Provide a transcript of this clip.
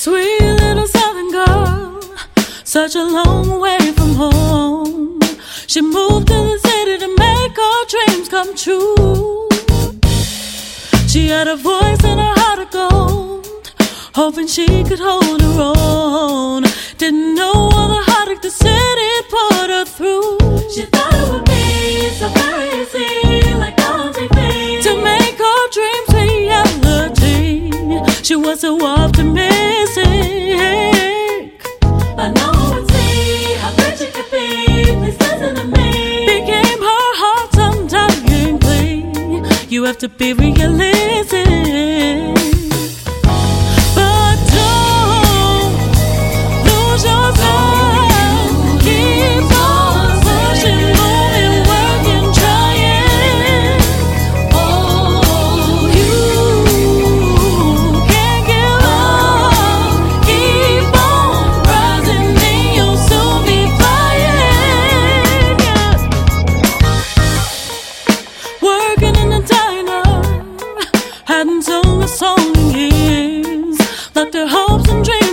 Sweet little southern girl, such a long way from home. She moved to the city to make her dreams come true. She had a voice and a heart of gold, hoping she could hold her own. Didn't know all the heartache the city put her through. She thought it would be so very easy, like on TV, to make her dreams reality. She was so optimistic, but no one would see how great she could be. Please listen to me. Became her heart's undying plea. You have to be realistic. Hadn't sung a song in years, left their hopes and dreams